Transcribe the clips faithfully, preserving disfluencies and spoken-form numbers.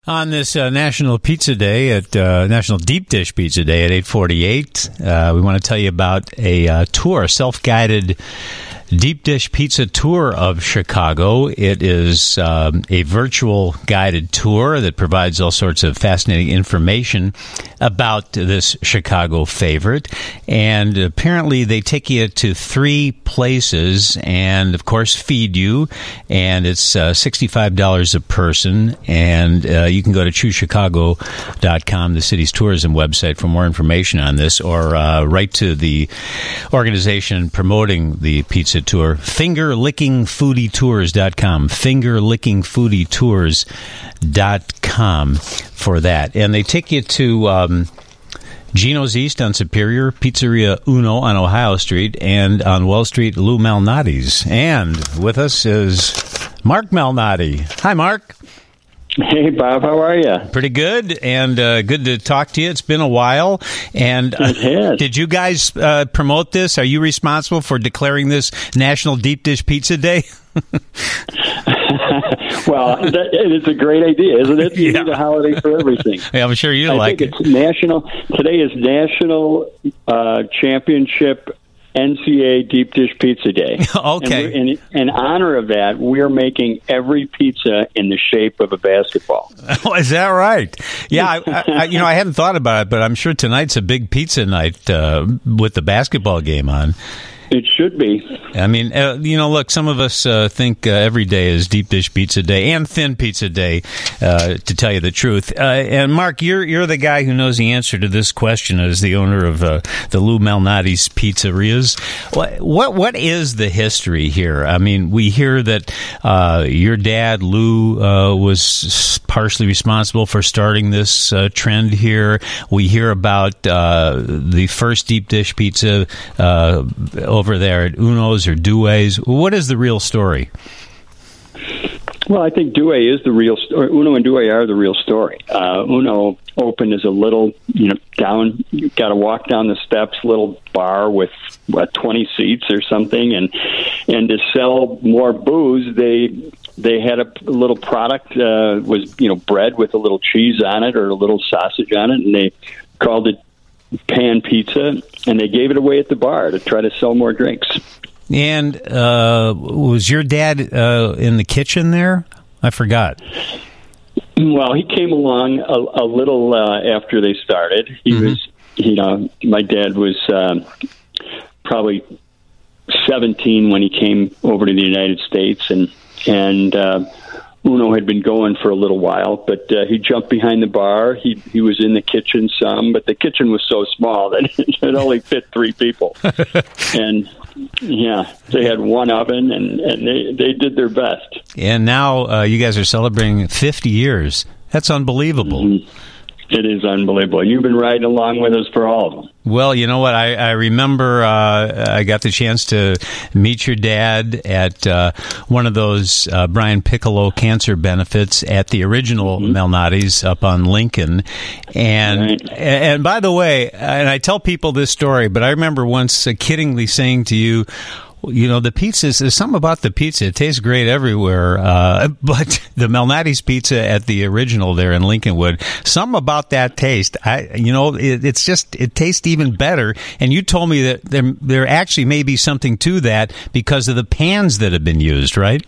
On this uh, National Pizza Day at uh, National Deep Dish Pizza Day at eight forty-eight, uh, we want to tell you about a uh, tour, self-guided Deep Dish Pizza Tour of Chicago. It is um, a virtual guided tour that provides all sorts of fascinating information about this Chicago favorite. And apparently they take you to three places and, of course, feed you. And it's uh, sixty-five dollars a person. And uh, you can go to choose chicago dot com, the city's tourism website, for more information on this, or uh, write to the organization promoting the pizza tour, finger licking foodie tours dot com, finger licking foodie tours dot com for that. And they take you to um, Gino's East on Superior, Pizzeria Uno on Ohio Street, and on Wall Street, Lou Malnati's. And with us is Mark Malnati. Hi, Mark. Hey, Bob. How are you? Pretty good, and uh, good to talk to you. It's been a while. And uh, it has. Did you guys uh, promote this? Are you responsible for declaring this National Deep Dish Pizza Day? Well, that, it's a great idea, isn't it? You Yeah. need a holiday for everything. Yeah, I'm sure you I like think it. It's national. Today is National uh, Championship N C A A Deep Dish Pizza Day. Okay. And in, in honor of that, we're making every pizza in the shape of a basketball. Oh, is that right? Yeah, I, I, I, you know, I hadn't thought about it, but I'm sure tonight's a big pizza night uh, with the basketball game on. It should be. I mean, uh, you know, look, some of us uh, think uh, every day is Deep Dish Pizza Day and Thin Pizza Day, uh, to tell you the truth. Uh, and, Mark, you're you're the guy who knows the answer to this question as the owner of uh, the Lou Malnati's Pizzerias. What, what What is the history here? I mean, we hear that uh, your dad, Lou, uh, was partially responsible for starting this uh, trend here. We hear about uh, the first Deep Dish Pizza uh over there at Uno's or Douay's. What is the real story? Well, I think Douay is the real story. Uno and Douay are the real story. Uh, Uno opened as a little, you know, down, you got to walk down the steps, little bar with what, twenty seats or something, and and to sell more booze, they they had a little product uh, was you know bread with a little cheese on it or a little sausage on it, and they called it pan pizza, and they gave it away at the bar to try to sell more drinks. And uh, was your dad uh, in the kitchen there? I forgot. Well, he came along a, a little uh, after they started. He mm-hmm. was, you know, my dad was um, probably seventeen when he came over to the United States, and and uh, Uno had been going for a little while, but uh, he jumped behind the bar. He he was in the kitchen some, but the kitchen was so small that it only fit three people. And yeah, they had one oven, and, and they, they did their best. And now uh, you guys are celebrating fifty years. That's unbelievable. Mm-hmm. It is unbelievable. You've been riding along with us for all of them. Well, you know what? I, I remember uh, I got the chance to meet your dad at uh, one of those uh, Brian Piccolo cancer benefits at the original mm-hmm. Malnati's up on Lincoln. And, right. and by the way, and I tell people this story, but I remember once uh, kiddingly saying to you, you know, the pizza, there's something about the pizza. It tastes great everywhere. Uh, but the Malnati's pizza at the original there in Lincolnwood, something about that taste, I, you know, it, it's just, it tastes even better. And you told me that there, there actually may be something to that because of the pans that have been used, right?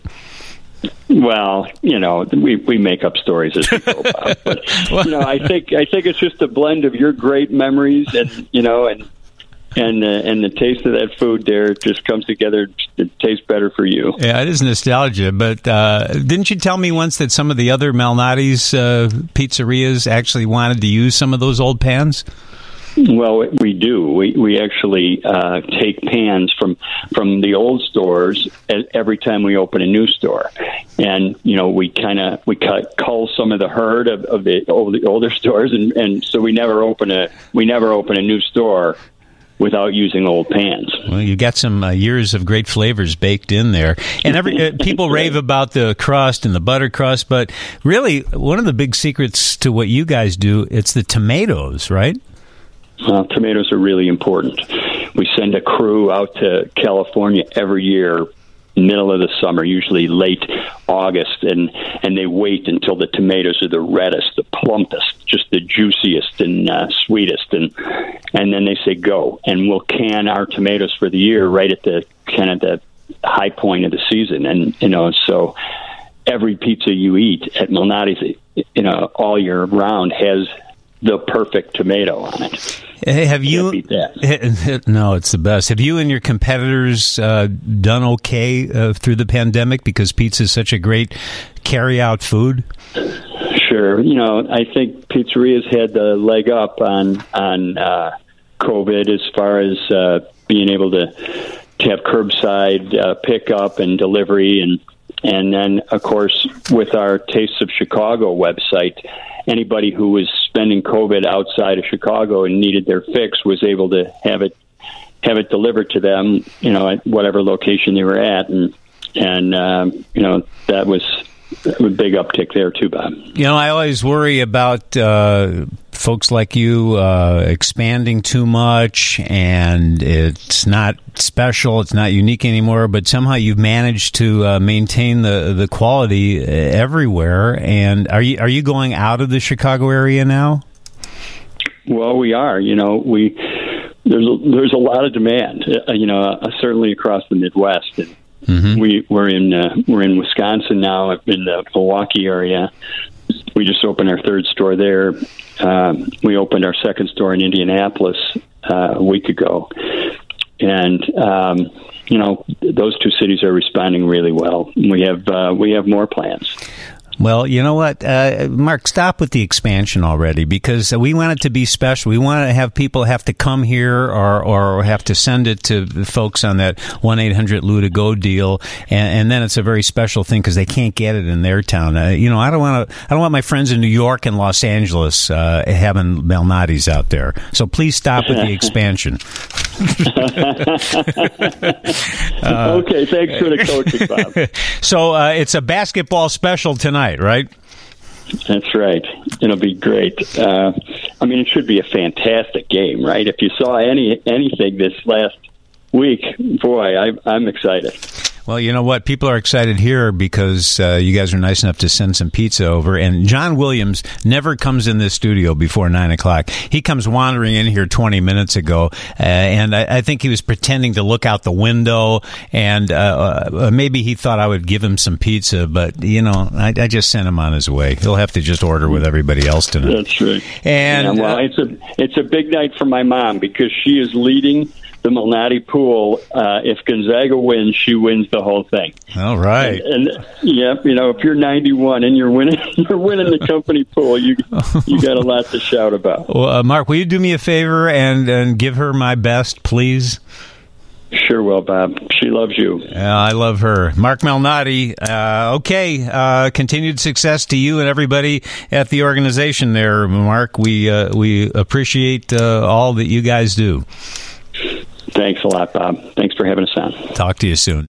Well, you know, we we make up stories as we go about. But, you know, I think, I think it's just a blend of your great memories and, you know, and, And uh, and the taste of that food there just comes together. It tastes better for you. Yeah, it is nostalgia. But uh, didn't you tell me once that some of the other Malnati's uh, pizzerias actually wanted to use some of those old pans? Well, we do. We we actually uh, take pans from from the old stores every time we open a new store, and you know we kind of we cut cull some of the herd of, of the, old, the older stores, and, and so we never open a we never open a new store without using old pans. Well, you got some uh, years of great flavors baked in there. And every uh, people rave about the crust and the butter crust, but really one of the big secrets to what you guys do, it's the tomatoes, right? Well, tomatoes are really important. We send a crew out to California every year middle of the summer, usually late August, and and they wait until the tomatoes are the reddest, the plumpest, just the juiciest and uh, sweetest, and and then they say go, and we'll can our tomatoes for the year right at the kind of the high point of the season. And you know, so every pizza you eat at Malnati's, you know, all year round has the perfect tomato on it. Hey, have you? Can't beat that. No, it's the best. Have you and your competitors uh, done okay uh, through the pandemic because pizza is such a great carry-out food? Sure. You know, I think pizzerias had the leg up on on uh, COVID as far as uh, being able to to have curbside uh, pickup and delivery, and and then of course with our Tastes of Chicago website, anybody who was spending COVID outside of Chicago and needed their fix was able to have it have it delivered to them, you know, at whatever location they were at, and and um, you know that was a big uptick there too, Bob. You know, I always worry about uh, folks like you uh, expanding too much, and it's not special, it's not unique anymore. But somehow you've managed to uh, maintain the the quality everywhere. And are you are you going out of the Chicago area now? Well, we are. You know, we there's a, there's a lot of demand. Uh, you know, uh, certainly across the Midwest. And, Mm-hmm. We we're in uh, we're in Wisconsin now, in the Milwaukee area. We just opened our third store there. Um, we opened our second store in Indianapolis uh, a week ago, and um, you know those two cities are responding really well. We have uh, we have more plans. Well, you know what, uh, Mark, stop with the expansion already, because we want it to be special. We want to have people have to come here or, or have to send it to the folks on that one eight hundred L U to go deal, and, and then it's a very special thing because they can't get it in their town. Uh, you know, I don't want to. I don't want my friends in New York and Los Angeles uh, having Malnati's out there. So please stop with the expansion. uh, okay, thanks for the coaching, Bob. So uh, it's a basketball special tonight, right? That's right. It'll be great. Uh, I mean, it should be a fantastic game, right? If you saw any anything this last week, boy, I, I'm excited. Well, you know what? People are excited here because uh, you guys are nice enough to send some pizza over. And John Williams never comes in this studio before nine o'clock. He comes wandering in here twenty minutes ago, uh, and I, I think he was pretending to look out the window, and uh, uh, maybe he thought I would give him some pizza, but, you know, I, I just sent him on his way. He'll have to just order with everybody else tonight. That's right. And yeah, well, uh, it's a it's a big night for my mom because she is leading the Malnati pool. Uh, if Gonzaga wins, she wins the whole thing. All right. And, and yeah, you know, if you're ninety-one and you're winning, you're winning the company pool, you you got a lot to shout about. Well, uh, Mark, will you do me a favor and, and give her my best, please? Sure will, Bob. She loves you. Yeah, I love her. Mark Malnati. Uh, okay. Uh, continued success to you and everybody at the organization there, Mark. We, uh, we appreciate uh, all that you guys do. Thanks a lot, Bob. Thanks for having us on. Talk to you soon.